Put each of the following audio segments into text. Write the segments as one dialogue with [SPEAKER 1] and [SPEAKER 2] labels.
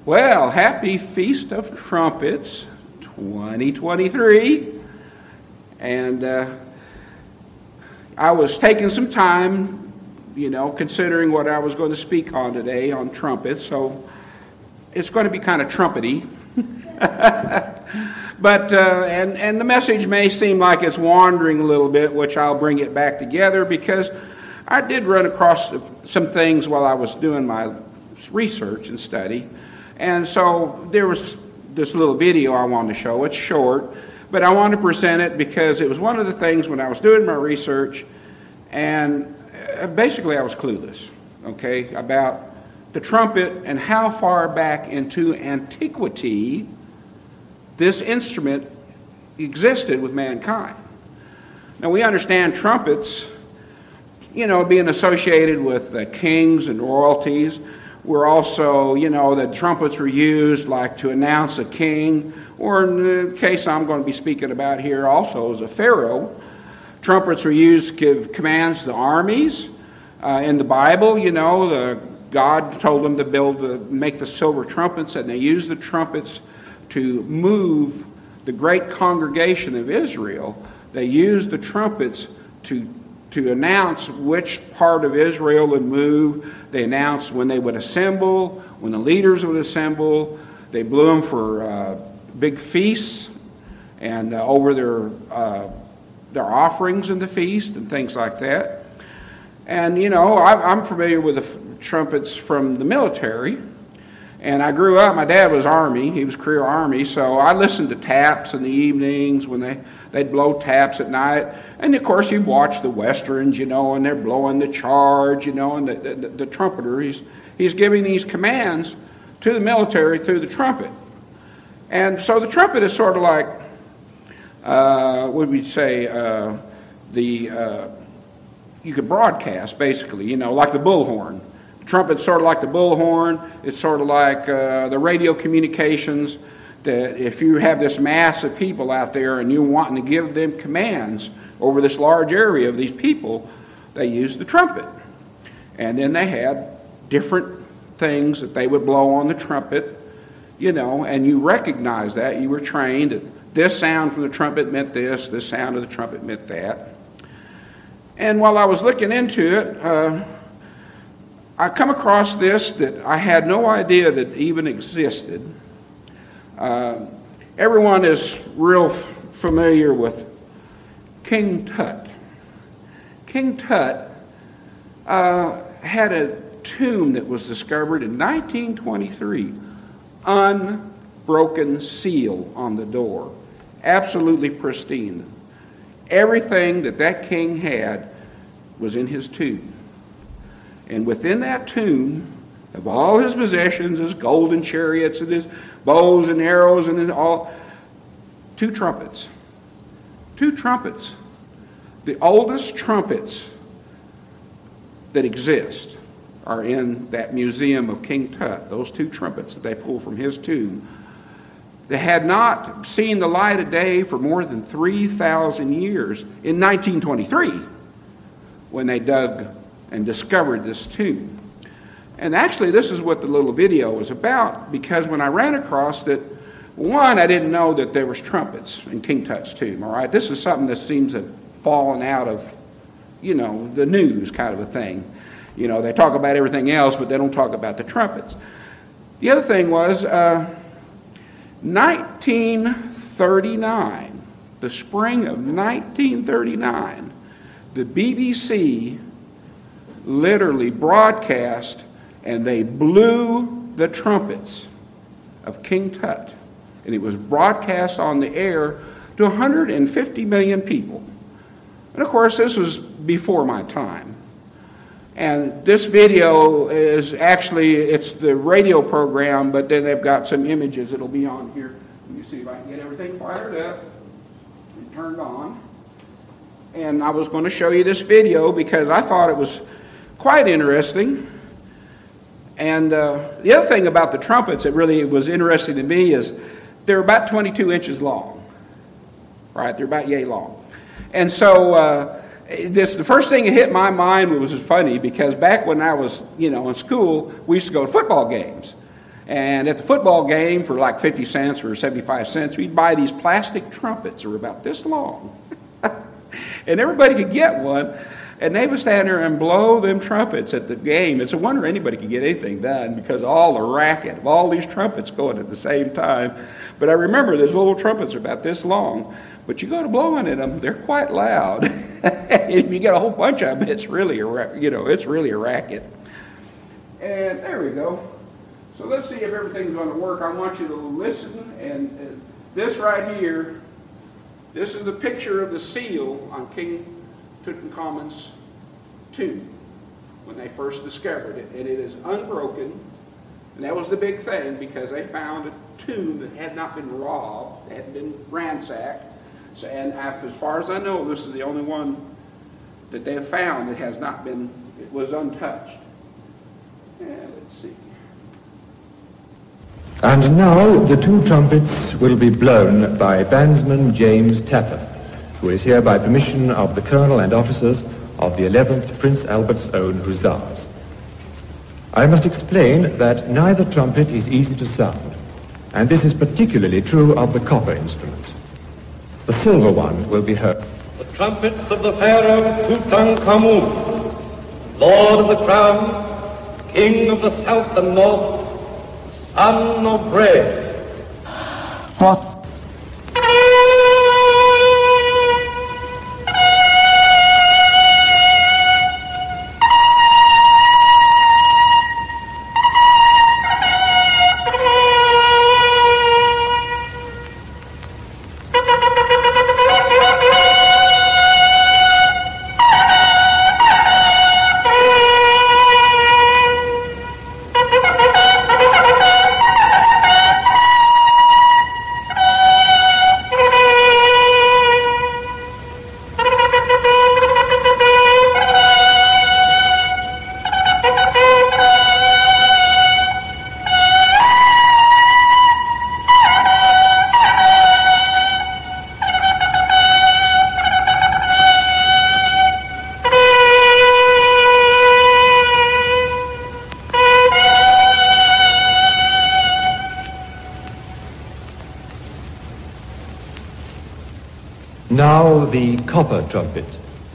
[SPEAKER 1] Well, happy Feast of Trumpets 2023. And I was taking some time, considering what I was going to speak on today on trumpets. So it's going to be kind of trumpety. But and the message may seem like it's wandering a little bit, which I'll bring it back together because I did run across some things while I was doing my research and study. And so there was this little video I wanted to show. It's short, but I wanted to present it because it was one of the things when I was doing my research, and basically I was clueless, about the trumpet and how far back into antiquity this instrument existed with mankind. Now we understand trumpets, being associated with kings and royalties. We're also, that trumpets were used like to announce a king, or in the case I'm going to be speaking about here also as a pharaoh. Trumpets were used to give commands to armies. In the Bible, God told them to make the silver trumpets, and they used the trumpets to move the great congregation of Israel. They used the trumpets to announce which part of Israel would move. They announced when they would assemble, when the leaders would assemble. They blew them for big feasts and over their offerings in the feast and things like that. And, I'm familiar with the trumpets from the military. And I grew up, my dad was Army, he was career Army, so I listened to taps in the evenings when they'd blow taps at night. And of course you'd watch the Westerns, and they're blowing the charge, and the trumpeter, he's giving these commands to the military through the trumpet. And so the trumpet is sort of like, what we'd say, you could broadcast basically, like the bullhorn. The trumpet's sort of like the bullhorn. It's sort of like the radio communications, that if you have this mass of people out there and you're wanting to give them commands over this large area of these people, they use the trumpet. And then they had different things that they would blow on the trumpet, and you recognize that. You were trained that this sound from the trumpet meant this sound of the trumpet meant that. And while I was looking into it, I come across this that I had no idea that even existed. Everyone is real familiar with King Tut. King Tut had a tomb that was discovered in 1923. Unbroken seal on the door. Absolutely pristine. Everything that king had was in his tomb. And within that tomb, of all his possessions, his golden chariots and his bows and arrows and two trumpets. Two trumpets. The oldest trumpets that exist are in that museum of King Tut. Those two trumpets that they pulled from his tomb. They had not seen the light of day for more than 3,000 years in 1923 when they dug and discovered this tomb. And actually, this is what the little video was about, because when I ran across it, one, I didn't know that there was trumpets in King Tut's tomb, all right? This is something that seems to have fallen out of, the news kind of a thing. They talk about everything else, but they don't talk about the trumpets. The other thing was 1939, the spring of 1939, the BBC literally broadcast, and they blew the trumpets of King Tut. And it was broadcast on the air to 150 million people. And of course, this was before my time. And this video is actually, it's the radio program, but then they've got some images that'll be on here. Let me see if I can get everything fired up and turned on. And I was going to show you this video because I thought it was quite interesting. And the other thing about the trumpets that really was interesting to me is they're about 22 inches long. Right? They're about yay long. And so the first thing that hit my mind was funny because back when I was, in school, we used to go to football games. And at the football game, for like 50 cents or 75 cents, we'd buy these plastic trumpets that were about this long. And everybody could get one. And they would stand there and blow them trumpets at the game. It's a wonder anybody could get anything done because of all the racket of all these trumpets going at the same time. But I remember those little trumpets are about this long. But you go to blowing at them, they're quite loud. If you get a whole bunch of them, it's really it's really a racket. And there we go. So let's see if everything's going to work. I want you to listen. And this right here, this is a picture of the seal on King Tutankhamun's tomb when they first discovered it, and it is unbroken. And that was the big thing because they found a tomb that had not been robbed, that had been ransacked. So, and as far as I know, this is the only one that they have found that has not been, it was untouched. And let's see.
[SPEAKER 2] And now the two trumpets will be blown by bandsman James Tapper, who is here by permission of the Colonel and officers of the 11th Prince Albert's Own Hussars. I must explain that neither trumpet is easy to sound, and this is particularly true of the copper instrument. The silver one will be heard.
[SPEAKER 3] The trumpets of the Pharaoh Tutankhamun, Lord of the Crowns, King of the South and North, Son of Re.
[SPEAKER 4] What?
[SPEAKER 2] Now the copper trumpet.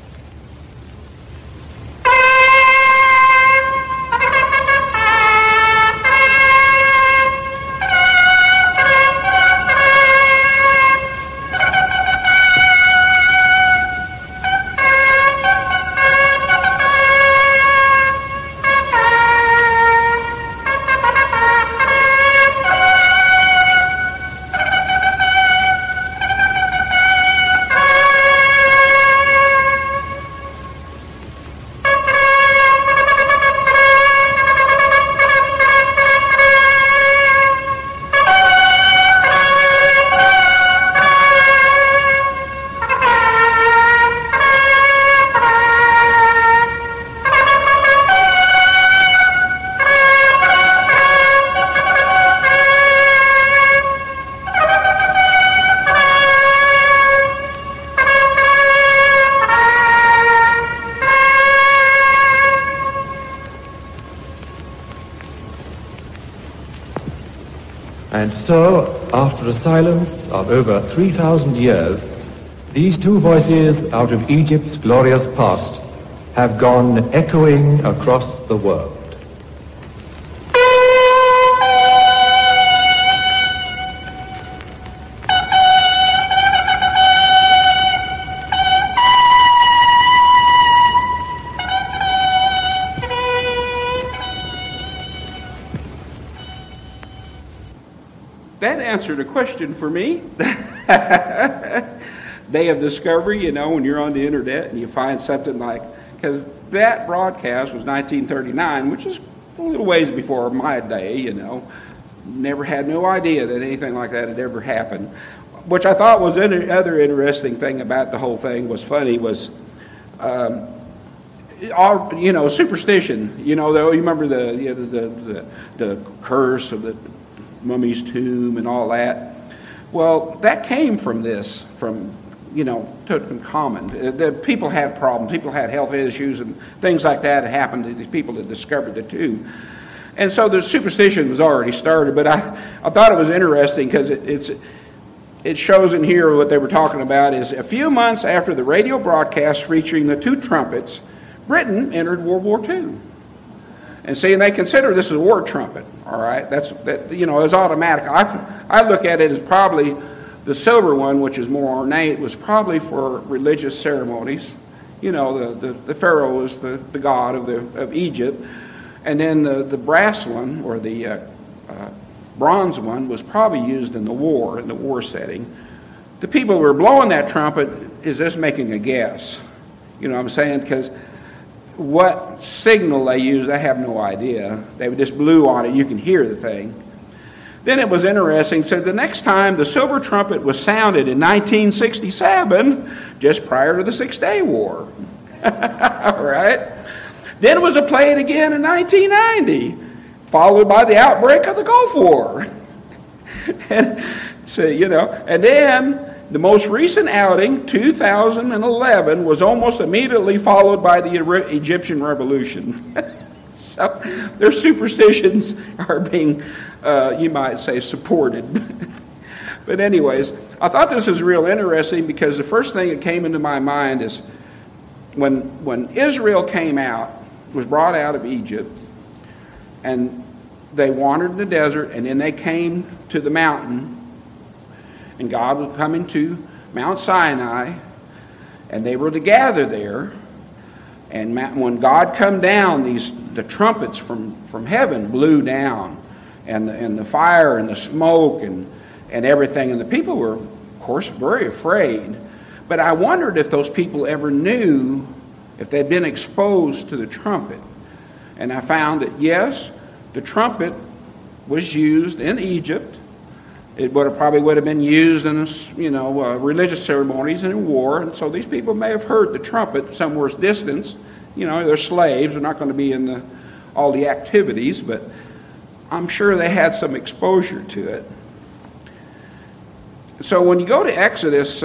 [SPEAKER 2] And so, after a silence of over 3,000 years, these two voices out of Egypt's glorious past have gone echoing across the world.
[SPEAKER 1] That answered a question for me. Day of discovery, when you're on the internet and you find something like, because that broadcast was 1939, which is a little ways before my day, Never had no idea that anything like that had ever happened. Which I thought was another interesting thing about the whole thing was funny was, superstition. You remember the curse of the mummy's tomb and all that. Well, that came from Tutankhamun. The people had problems. People had health issues and things like that had happened to these people that discovered the tomb. And so the superstition was already started, but I thought it was interesting because it shows in here what they were talking about is a few months after the radio broadcast featuring the two trumpets, Britain entered World War II. And see, they consider this a war trumpet, all right? It's automatic. I look at it as probably the silver one, which is more ornate, was probably for religious ceremonies. You know, the Pharaoh was the god of Egypt. And then the brass one, or the bronze one, was probably used in the war setting. The people who were blowing that trumpet is just making a guess. You know what I'm saying? Because what signal they used, I have no idea. They just blew on it. You can hear the thing. Then it was interesting. So the next time the silver trumpet was sounded in 1967, just prior to the Six-Day War. All right? Then it was played again in 1990, followed by the outbreak of the Gulf War. And then the most recent outing, 2011, was almost immediately followed by the Egyptian Revolution. So their superstitions are being, you might say, supported. But anyways, I thought this was real interesting because the first thing that came into my mind is when Israel was brought out of Egypt, and they wandered in the desert, and then they came to the mountain, and God was coming to Mount Sinai, and they were to gather there. And when God come down, the trumpets from heaven blew down, and the fire and the smoke and everything, and the people were, of course, very afraid. But I wondered if those people ever knew if they'd been exposed to the trumpet. And I found that yes, the trumpet was used in Egypt. It probably would have been used in religious ceremonies and in war. And so these people may have heard the trumpet somewhere distance. They're slaves. They're not going to be in all the activities, but I'm sure they had some exposure to it. So when you go to Exodus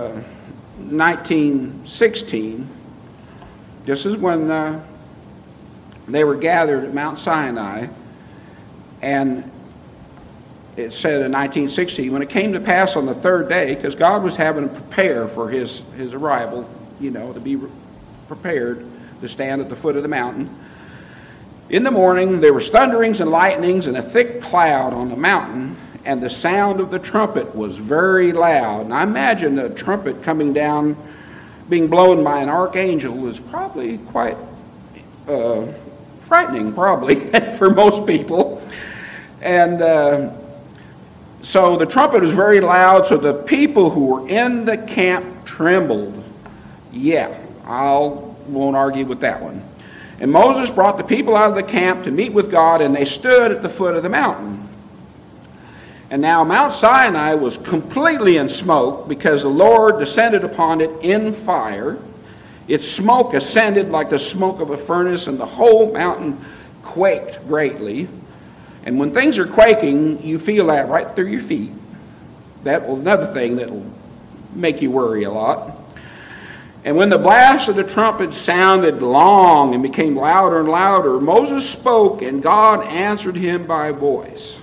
[SPEAKER 1] 19:16, this is when they were gathered at Mount Sinai, and it said in 19:16, when it came to pass on the third day, because God was having to prepare for his arrival, to be prepared to stand at the foot of the mountain. In the morning there were thunderings and lightnings and a thick cloud on the mountain, and the sound of the trumpet was very loud. And I imagine a trumpet coming down, being blown by an archangel, was probably quite frightening, probably, for most people. And so the trumpet was very loud, so the people who were in the camp trembled. Yeah, won't argue with that one. And Moses brought the people out of the camp to meet with God, and they stood at the foot of the mountain. And now Mount Sinai was completely in smoke because the Lord descended upon it in fire. Its smoke ascended like the smoke of a furnace, and the whole mountain quaked greatly. And when things are quaking, you feel that right through your feet. Another thing that will make you worry a lot. And when the blast of the trumpet sounded long and became louder and louder, Moses spoke, and God answered him by voice.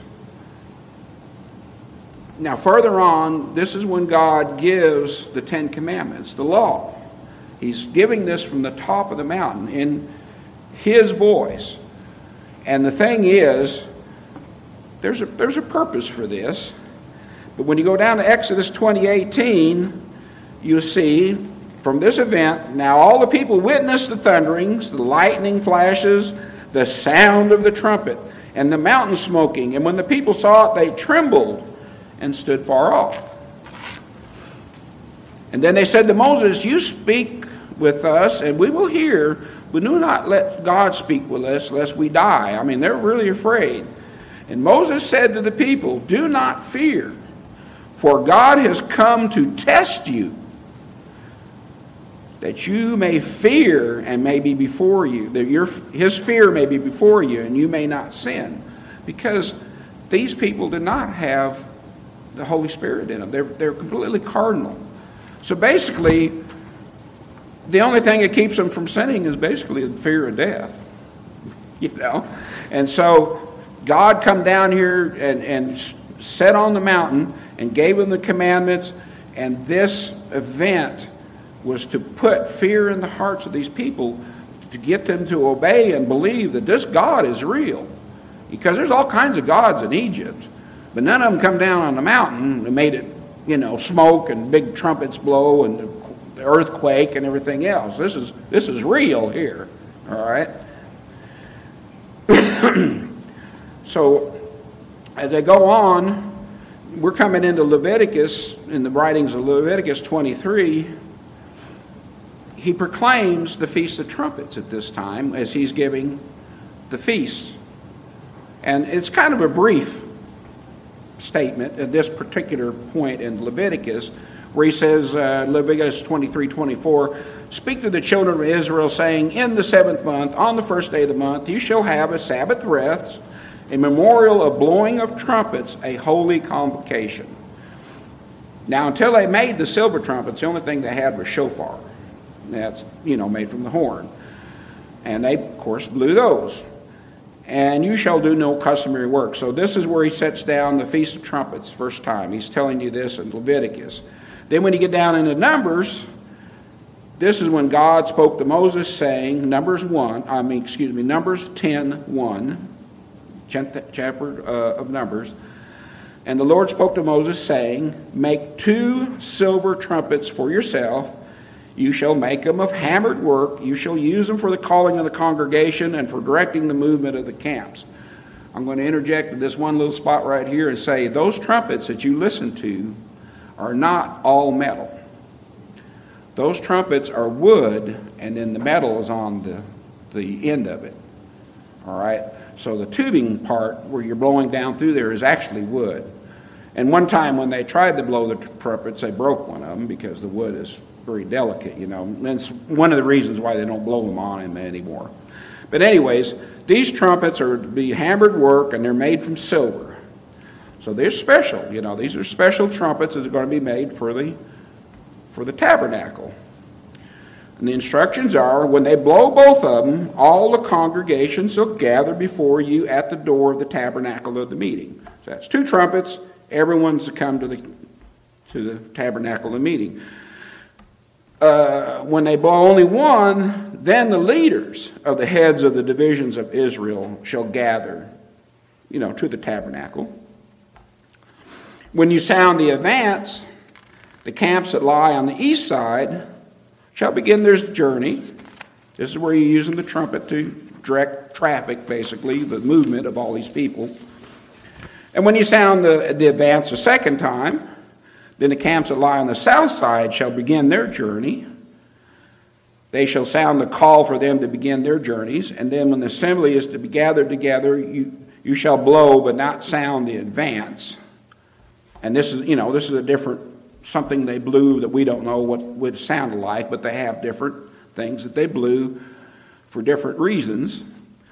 [SPEAKER 1] Now, further on, this is when God gives the Ten Commandments, the law. He's giving this from the top of the mountain in his voice. And the thing is, there's a purpose for this. But when you go down to Exodus 20:18, you see, from this event, now all the people witnessed the thunderings, the lightning flashes, the sound of the trumpet, and the mountain smoking. And when the people saw it, they trembled and stood far off. And then they said to Moses, "You speak with us, and we will hear, but do not let God speak with us, lest we die." I mean, they're really afraid. And Moses said to the people, "Do not fear, for God has come to test you, that you may fear and may be before you, that his fear may be before you, and you may not sin." Because these people did not have the Holy Spirit in them. They're completely carnal. So basically, the only thing that keeps them from sinning is basically the fear of death. And so God come down here and sat on the mountain and gave them the commandments, and this event was to put fear in the hearts of these people, to get them to obey and believe that this God is real. Because there's all kinds of gods in Egypt, but none of them come down on the mountain and made it, smoke and big trumpets blow and the earthquake and everything else. This is real here, all right? So as I go on, we're coming into Leviticus, in the writings of Leviticus 23. He proclaims the Feast of Trumpets at this time as he's giving the feast. And it's kind of a brief statement at this particular point in Leviticus, where he says, Leviticus 23:24, "Speak to the children of Israel, saying, in the 7th month, on the 1st day of the month, you shall have a Sabbath rest, a memorial of blowing of trumpets, a holy convocation." Now, until they made the silver trumpets, the only thing they had was shofar. That's, made from the horn. And they, of course, blew those. "And you shall do no customary work." So this is where he sets down the Feast of Trumpets first time. He's telling you this in Leviticus. Then when you get down into Numbers, this is when God spoke to Moses saying, Numbers 10:1, 10th chapter of Numbers. "And the Lord spoke to Moses saying, make 2 silver trumpets for yourself. You shall make them of hammered work. You shall use them for the calling of the congregation and for directing the movement of the camps." I'm going to interject in this one little spot right here and say those trumpets that you listen to are not all metal. Those trumpets are wood, and then the metal is on the end of it. All right? So the tubing part where you're blowing down through there is actually wood. And one time when they tried to blow the trumpets, they broke one of them because the wood is very delicate, And it's one of the reasons why they don't blow them on him anymore. But anyways, these trumpets are to be hammered work, and they're made from silver. So they're special, These are special trumpets that are going to be made for the tabernacle. And the instructions are, when they blow both of them, all the congregation shall gather before you at the door of the tabernacle of the meeting. So that's 2 trumpets. Everyone's to come to the tabernacle of the meeting. When they blow only one, then the leaders of the heads of the divisions of Israel shall gather, to the tabernacle. When you sound the advance, the camps that lie on the east side shall begin their journey. This is where you're using the trumpet to direct traffic, basically, the movement of all these people. And when you sound the advance a second time, then the camps that lie on the south side shall begin their journey. They shall sound the call for them to begin their journeys. And then when the assembly is to be gathered together, you shall blow but not sound the advance. And this is a different, something they blew that we don't know what it sounded like, but they have different things that they blew for different reasons.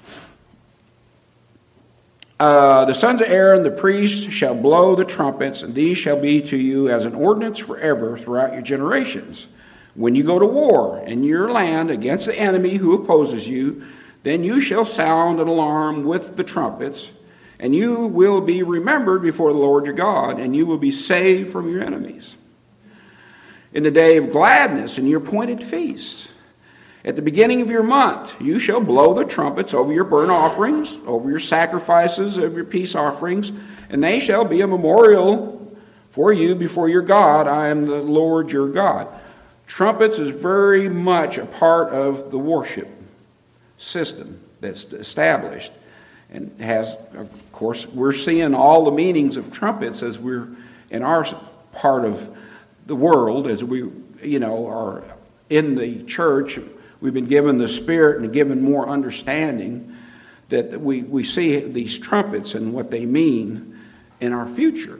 [SPEAKER 1] The sons of Aaron, the priests, shall blow the trumpets, and these shall be to you as an ordinance forever throughout your generations. When you go to war in your land against the enemy who opposes you, then you shall sound an alarm with the trumpets, and you will be remembered before the Lord your God, and you will be saved from your enemies. In the day of gladness and your appointed feasts, at the beginning of your month, you shall blow the trumpets over your burnt offerings, over your sacrifices, over your peace offerings, and they shall be a memorial for you before your God. I am the Lord your God. Trumpets is very much a part of the worship system that's established. And has, of course, we're seeing all the meanings of trumpets as we're in our part of the world, as we, are in the church. We've been given the Spirit and given more understanding that we see these trumpets and what they mean in our future.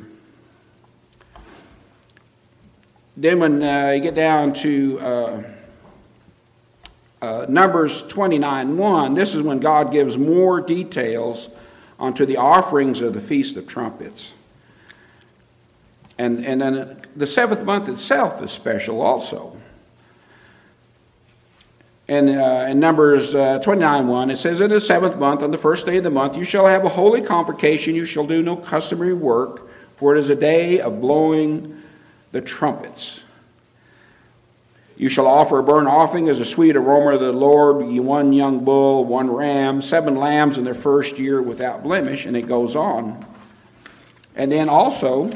[SPEAKER 1] Then when you get down to Numbers 29:1, this is when God gives more details onto the offerings of the Feast of Trumpets. And then the 7th month itself is special also. And in Numbers 29:1, it says, "In the 7th month, on the 1st day of the month, you shall have a holy convocation. You shall do no customary work, for it is a day of blowing the trumpets. You shall offer a burnt offering as a sweet aroma to the Lord, 1 young bull, 1 ram, 7 lambs in their first year without blemish," and it goes on. And then also,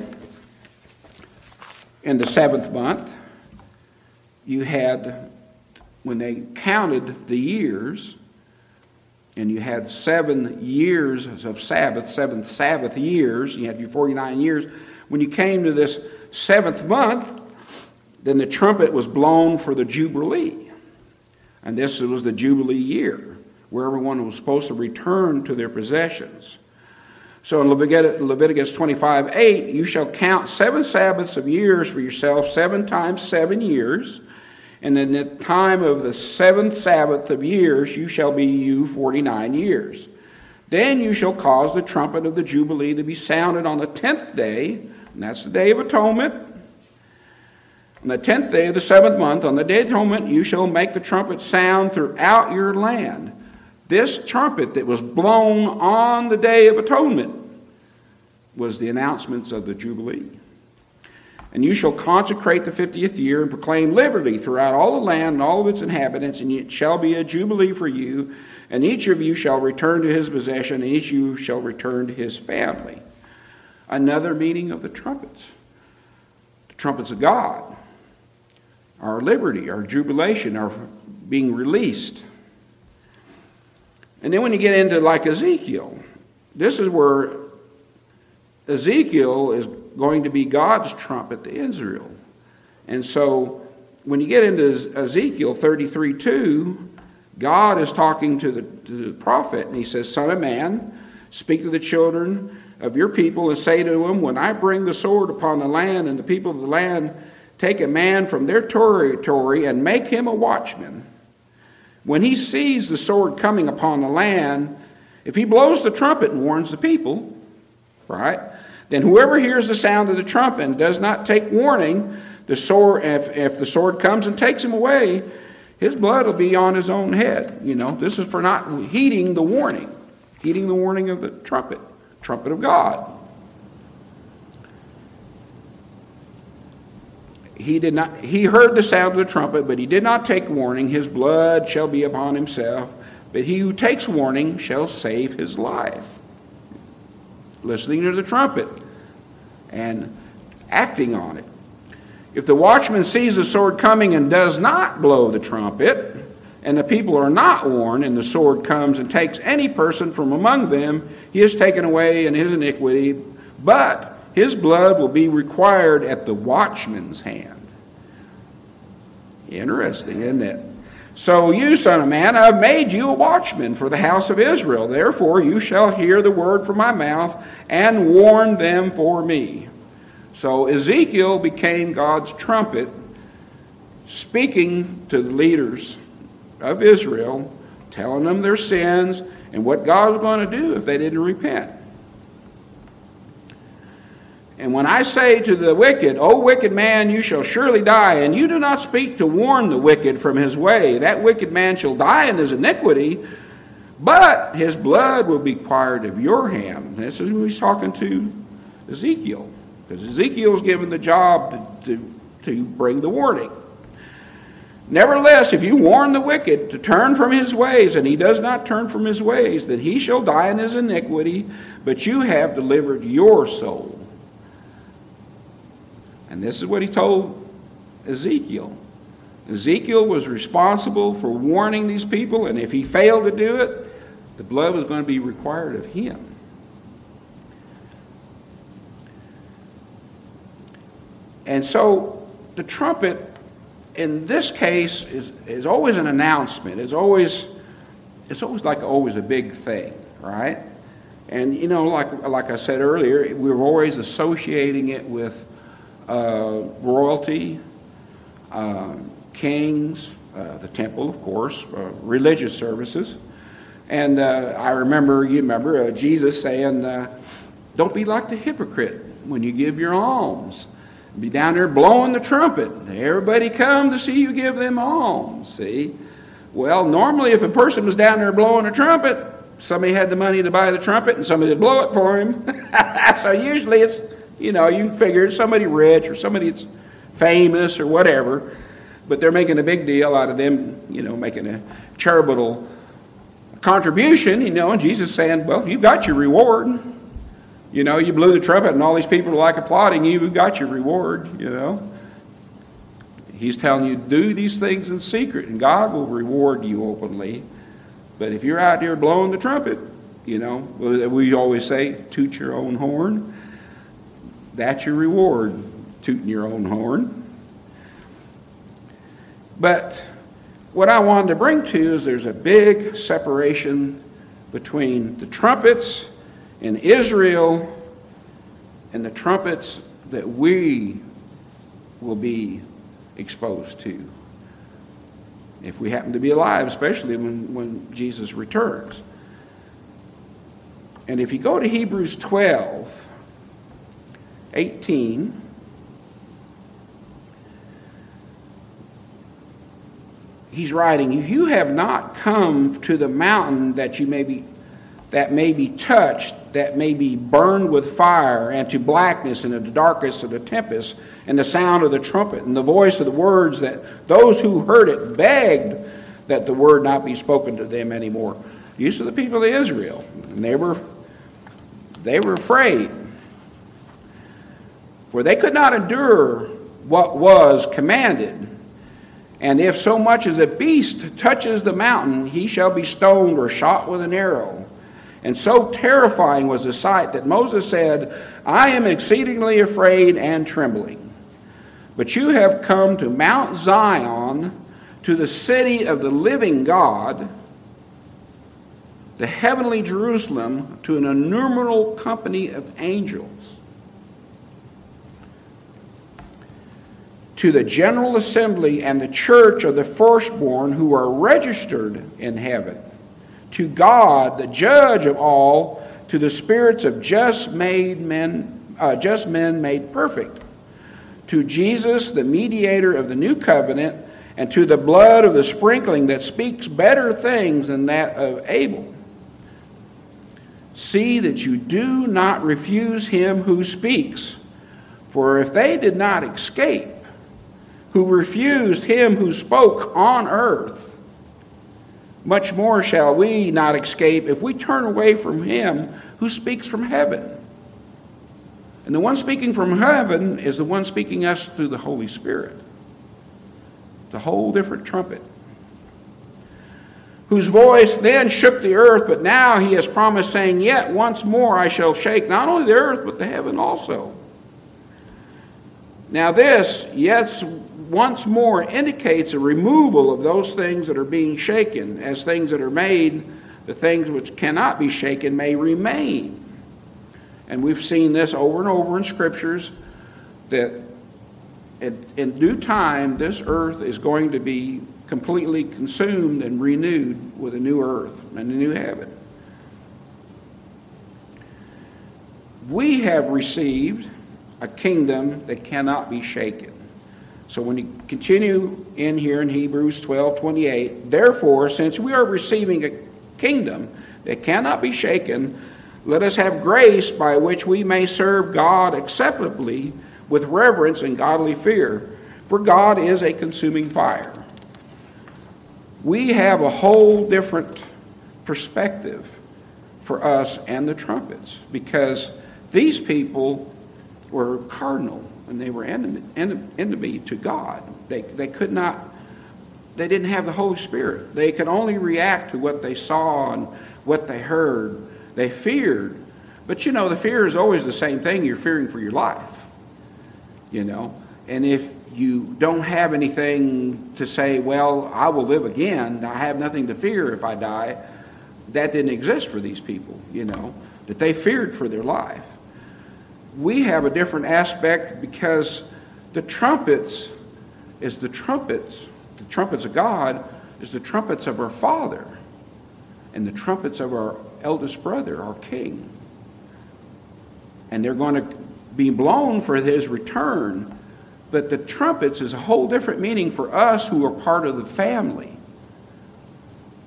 [SPEAKER 1] in the 7th month, you had, when they counted the years, and you had 7 years of Sabbath, 7 Sabbath years, you had your 49 years. When you came to this 7th month, then the trumpet was blown for the Jubilee. And this was the Jubilee year, where everyone was supposed to return to their possessions. So in Leviticus 25:8, "You shall count 7 Sabbaths of years for yourself, 7 times 7 years. And in the time of the 7th Sabbath of years, you shall be 49 years. Then you shall cause the trumpet of the Jubilee to be sounded on the 10th day," and that's the Day of Atonement. "On the 10th day of the 7th month, on the Day of Atonement, you shall make the trumpet sound throughout your land." This trumpet that was blown on the Day of Atonement was the announcements of the Jubilee. "And you shall consecrate the 50th year and proclaim liberty throughout all the land and all of its inhabitants, and it shall be a jubilee for you, and each of you shall return to his possession, and each of you shall return to his family." Another meaning of the trumpets. The trumpets of God. Our liberty, our jubilation, our being released. And then when you get into like Ezekiel, this is where Ezekiel is going to be God's trumpet to Israel. And so when you get into Ezekiel 33:2, God is talking to the prophet, and he says, "Son of man, speak to the children of your people and say to them, when I bring the sword upon the land, and the people of the land take a man from their territory and make him a watchman. When he sees the sword coming upon the land, if he blows the trumpet and warns the people," right? "Then whoever hears the sound of the trumpet and does not take warning, the sword, if the sword comes and takes him away, his blood will be on his own head." You know, this is for not heeding the warning of the trumpet of God. He heard the sound of the trumpet, but he did not take warning. His blood shall be upon himself, but he who takes warning shall save his life. Listening to the trumpet and acting on it. "If the watchman sees the sword coming and does not blow the trumpet, and the people are not warned, and the sword comes and takes any person from among them, he is taken away in his iniquity, but his blood will be required at the watchman's hand." Interesting, isn't it? "So you, son of man, I have made you a watchman for the house of Israel. Therefore you shall hear the word from my mouth and warn them for me." So Ezekiel became God's trumpet, speaking to the leaders of Israel, telling them their sins and what God was going to do if they didn't repent. "And when I say to the wicked, O wicked man, you shall surely die, and you do not speak to warn the wicked from his way, that wicked man shall die in his iniquity, but his blood will be required of your hand." This is who he's talking to Ezekiel, because Ezekiel's given the job to bring the warning. "Nevertheless, if you warn the wicked to turn from his ways, and he does not turn from his ways, then he shall die in his iniquity, but you have delivered your soul." And this is what he told Ezekiel. Ezekiel was responsible for warning these people, and if he failed to do it, the blood was going to be required of him. And so the trumpet, in this case, is always an announcement. It's always a big thing, right? And you know, like I said earlier, we're always associating it with royalty, kings, the temple, of course, religious services. And you remember Jesus saying, "Don't be like the hypocrite when you give your alms. Be down there blowing the trumpet. Everybody come to see you give them alms." See? Well, normally if a person was down there blowing a trumpet, somebody had the money to buy the trumpet and somebody would blow it for him. So usually it's, you can figure it's somebody rich or somebody that's famous or whatever. But they're making a big deal out of them, making a charitable contribution, and Jesus is saying, well, you got your reward. You blew the trumpet and all these people are like applauding you. You got your reward, He's telling you, do these things in secret and God will reward you openly. But if you're out there blowing the trumpet, we always say, toot your own horn. That's your reward, tooting your own horn. But what I wanted to bring to you is there's a big separation between the trumpets in Israel and the trumpets that we will be exposed to if we happen to be alive, especially when Jesus returns. And if you go to Hebrews 12:18, he's writing, you have not come to the mountain that may be touched, that may be burned with fire, and to blackness and the darkness of the tempest, and the sound of the trumpet, and the voice of the words, that those who heard it begged that the word not be spoken to them anymore. These are the people of Israel, and they were afraid, for they could not endure what was commanded. And if so much as a beast touches the mountain, he shall be stoned or shot with an arrow. And so terrifying was the sight that Moses said, I am exceedingly afraid and trembling. But you have come to Mount Zion, to the city of the living God, the heavenly Jerusalem, to an innumerable company of angels, to the general assembly and the church of the firstborn who are registered in heaven, to God, the judge of all, to the spirits of just men made perfect, to Jesus, the mediator of the new covenant, and to the blood of the sprinkling that speaks better things than that of Abel. See that you do not refuse him who speaks, for if they did not escape, who refused him who spoke on earth, much more shall we not escape if we turn away from him who speaks from heaven. And the one speaking from heaven is the one speaking us through the Holy Spirit. It's a whole different trumpet. Whose voice then shook the earth, but now he has promised, saying, yet once more I shall shake not only the earth, but the heaven also. Now this, yes, once more indicates a removal of those things that are being shaken, as things that are made, the things which cannot be shaken may remain. And we've seen this over and over in scriptures, that in due time this earth is going to be completely consumed and renewed with a new earth and a new heaven. We have received a kingdom that cannot be shaken. So when you continue in here in Hebrews 12:28, therefore, since we are receiving a kingdom that cannot be shaken, let us have grace by which we may serve God acceptably with reverence and godly fear, for God is a consuming fire. We have a whole different perspective for us and the trumpets, because these people were cardinal and they were enemy to God. They didn't have the Holy Spirit. They could only react to what they saw and what they heard. They feared. But the fear is always the same thing. You're fearing for your life. And if you don't have anything to say, well, I will live again, I have nothing to fear if I die, that didn't exist for these people, that they feared for their life. We have a different aspect, because the trumpets of God is the trumpets of our Father and the trumpets of our eldest brother, our King. And they're going to be blown for his return. But the trumpets is a whole different meaning for us who are part of the family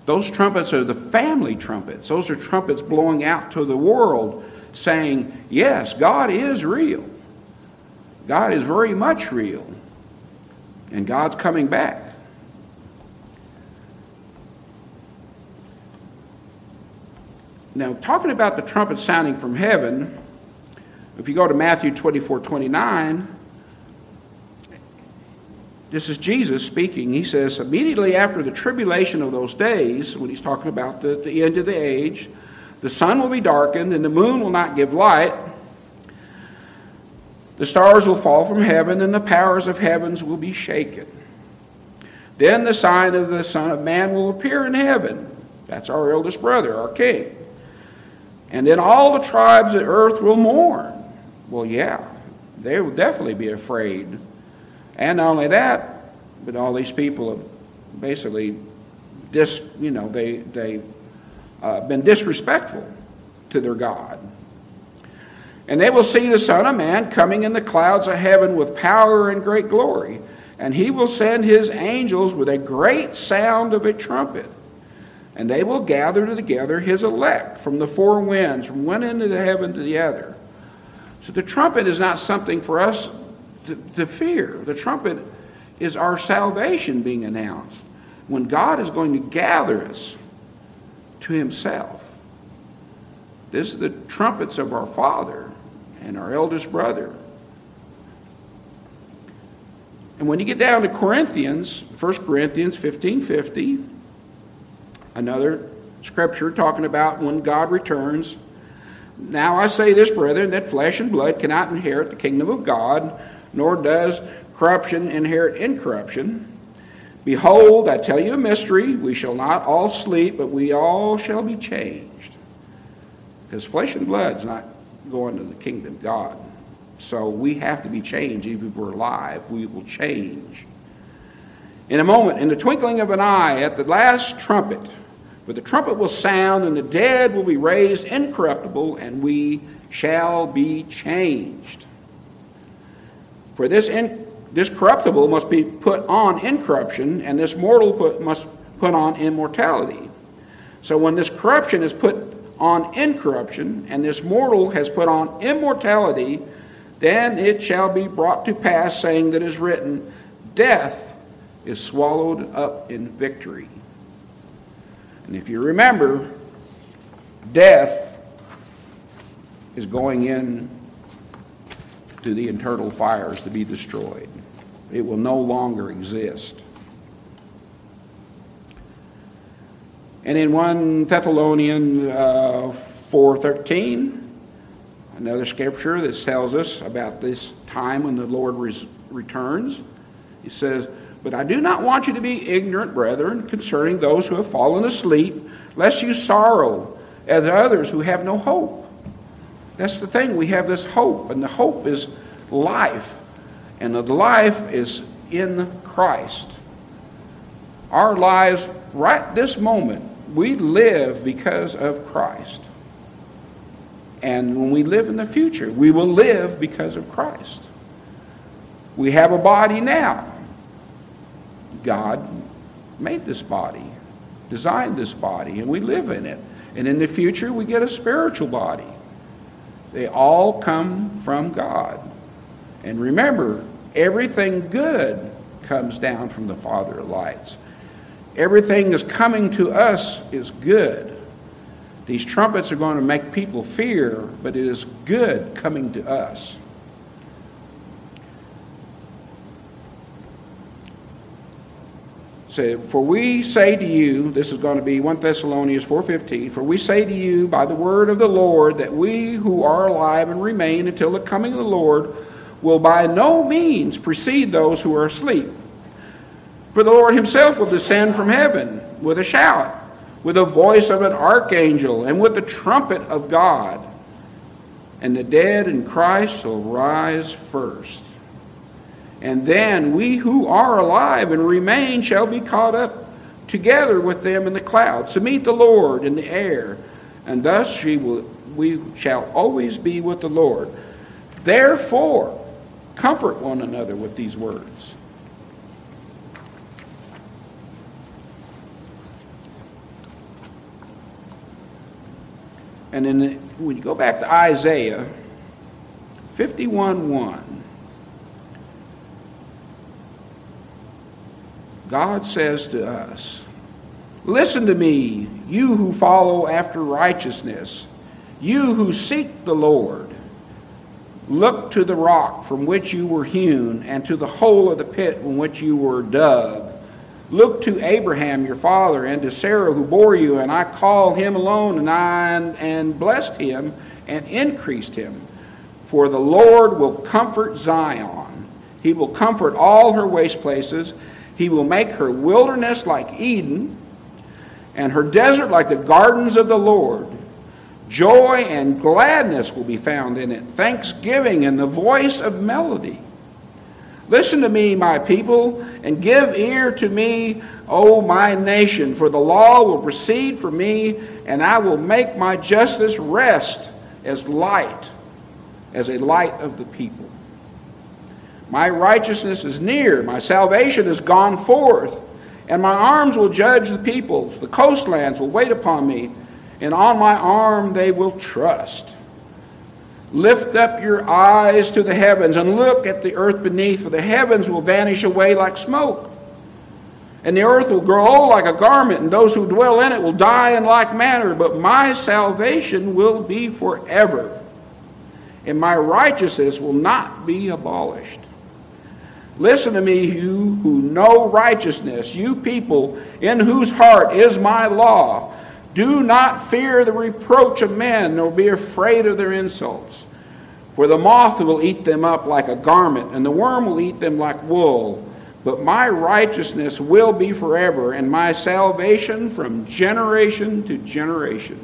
[SPEAKER 1] Those trumpets are the family trumpets. Those are trumpets blowing out to the world saying, yes, God is real. God is very much real. And God's coming back. Now, talking about the trumpet sounding from heaven, if you go to Matthew 24:29, this is Jesus speaking. He says, immediately after the tribulation of those days, when he's talking about the end of the age, the sun will be darkened and the moon will not give light. The stars will fall from heaven and the powers of heavens will be shaken. Then the sign of the Son of Man will appear in heaven. That's our eldest brother, our king. And then all the tribes of earth will mourn. Well, yeah, they will definitely be afraid. And not only that, but all these people have basically they've been disrespectful to their God. And they will see the Son of Man coming in the clouds of heaven with power and great glory. And he will send his angels with a great sound of a trumpet. And they will gather together his elect from the four winds, from one end of the heaven to the other. So the trumpet is not something for us to fear. The trumpet is our salvation being announced, when God is going to gather us to himself. This is the trumpets of our Father and our eldest brother. And when you get down to Corinthians, 1 Corinthians 15:50, another scripture talking about when God returns. Now I say this, brethren, that flesh and blood cannot inherit the kingdom of God, nor does corruption inherit incorruption. Behold, I tell you a mystery. We shall not all sleep, but we all shall be changed. Because flesh and blood's not going to the kingdom of God. So we have to be changed. Even if we're alive, we will change. In a moment, in the twinkling of an eye, at the last trumpet, for the trumpet will sound, and the dead will be raised incorruptible, and we shall be changed. For this corruptible must be put on incorruption, and this mortal must put on immortality. So when this corruption is put on incorruption, and this mortal has put on immortality, then it shall be brought to pass, saying that is written, death is swallowed up in victory. And if you remember, death is going in to the eternal fires to be destroyed. It will no longer exist. And in 1 Thessalonians 4:13, another scripture that tells us about this time when the Lord returns, he says, but I do not want you to be ignorant, brethren, concerning those who have fallen asleep, lest you sorrow as others who have no hope. That's the thing. We have this hope, and the hope is life. And the life is in Christ. Our lives, right this moment, we live because of Christ. And when we live in the future, we will live because of Christ. We have a body now. God made this body, designed this body, and we live in it. And in the future, we get a spiritual body. They all come from God. And remember, everything good comes down from the Father of lights. Everything that's coming to us is good. These trumpets are going to make people fear, but it is good coming to us. So, for we say to you, this is going to be 1 Thessalonians 4:15, for we say to you by the word of the Lord that we who are alive and remain until the coming of the Lord will by no means precede those who are asleep. For the Lord himself will descend from heaven with a shout, with the voice of an archangel, and with the trumpet of God. And the dead in Christ shall rise first. And then we who are alive and remain shall be caught up together with them in the clouds to meet the Lord in the air. And thus we shall always be with the Lord. Therefore, comfort one another with these words. And then when you go back to Isaiah 51:1, God says to us, "Listen to me, you who follow after righteousness, you who seek the Lord. Look to the rock from which you were hewn, and to the hole of the pit from which you were dug. Look to Abraham your father, and to Sarah who bore you, and I called him alone, and blessed him, and increased him. For the Lord will comfort Zion. He will comfort all her waste places. He will make her wilderness like Eden, and her desert like the gardens of the Lord. Joy and gladness will be found in it, thanksgiving and the voice of melody. Listen to me, my people, and give ear to me, O my nation, for the law will proceed from me, and I will make my justice rest as a light of the people. My righteousness is near, my salvation has gone forth, and my arms will judge the peoples. The coastlands will wait upon me, and on my arm they will trust. Lift up your eyes to the heavens and look at the earth beneath, for the heavens will vanish away like smoke, and the earth will grow old like a garment, and those who dwell in it will die in like manner. But my salvation will be forever, and my righteousness will not be abolished. Listen to me, you who know righteousness, you people in whose heart is my law. Do not fear the reproach of men, nor be afraid of their insults. For the moth will eat them up like a garment, and the worm will eat them like wool. But my righteousness will be forever, and my salvation from generation to generation."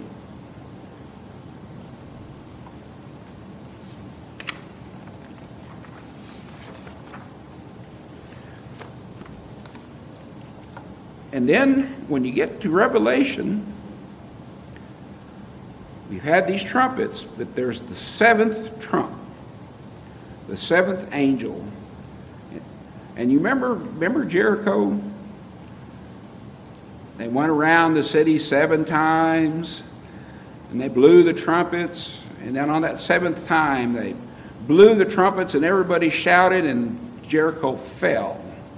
[SPEAKER 1] And then, when you get to Revelation, we've had these trumpets, but there's the seventh trump, the seventh angel. And you remember Jericho? They went around the city 7 times, and they blew the trumpets. And then on that 7th time, they blew the trumpets, and everybody shouted, and Jericho fell.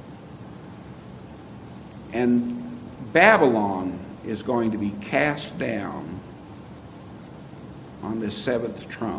[SPEAKER 1] And Babylon is going to be cast down on this 7th trump.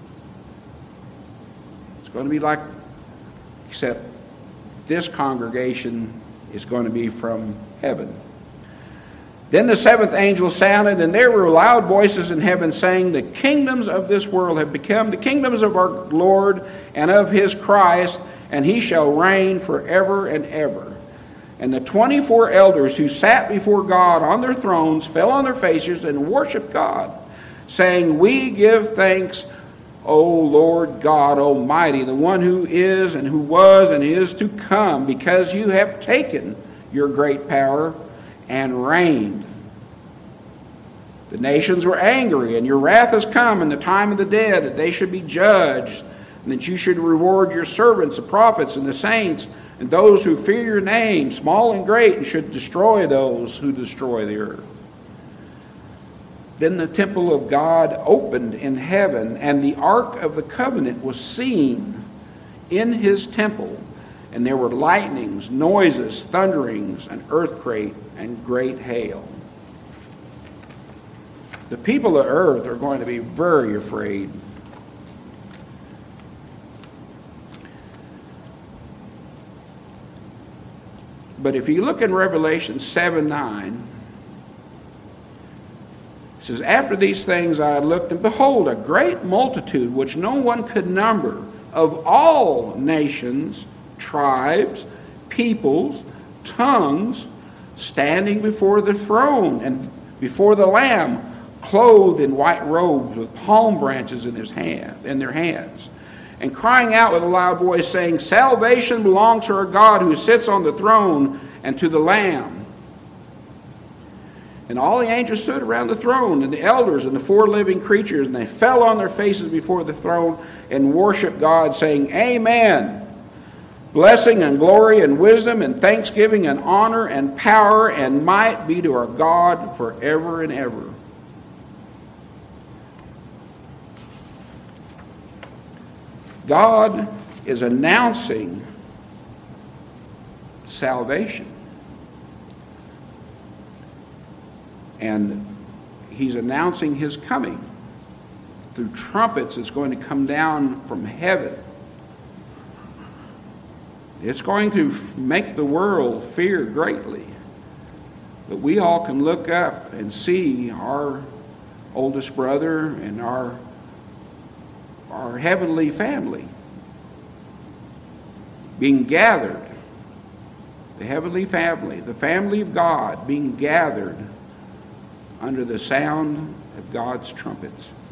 [SPEAKER 1] It's going to be like, except this congregation is going to be from heaven. Then the 7th angel sounded, and there were loud voices in heaven saying, "The kingdoms of this world have become the kingdoms of our Lord and of his Christ, and he shall reign forever and ever." And the 24 elders who sat before God on their thrones fell on their faces and worshiped God, saying, "We give thanks, O Lord God Almighty, the one who is and who was and is to come, because you have taken your great power and reigned. The nations were angry, and your wrath has come in the time of the dead, that they should be judged, and that you should reward your servants, the prophets and the saints, and those who fear your name, small and great, and should destroy those who destroy the earth." Then the temple of God opened in heaven, and the ark of the covenant was seen in his temple. And there were lightnings, noises, thunderings, an earthquake, and great hail. The people of earth are going to be very afraid. But if you look in Revelation 7:9, it says, "After these things I looked, and behold, a great multitude, which no one could number, of all nations, tribes, peoples, tongues, standing before the throne and before the Lamb, clothed in white robes, with palm branches in their hands, and crying out with a loud voice, saying, 'Salvation belongs to our God who sits on the throne and to the Lamb.' And all the angels stood around the throne, and the elders and the 4 living creatures, and they fell on their faces before the throne and worshiped God, saying, 'Amen. Blessing and glory and wisdom and thanksgiving and honor and power and might be to our God forever and ever.'" God is announcing salvation. And he's announcing his coming through trumpets that's going to come down from heaven. It's going to make the world fear greatly. But we all can look up and see our oldest brother and our heavenly family being gathered. The heavenly family, the family of God being gathered under the sound of God's trumpets.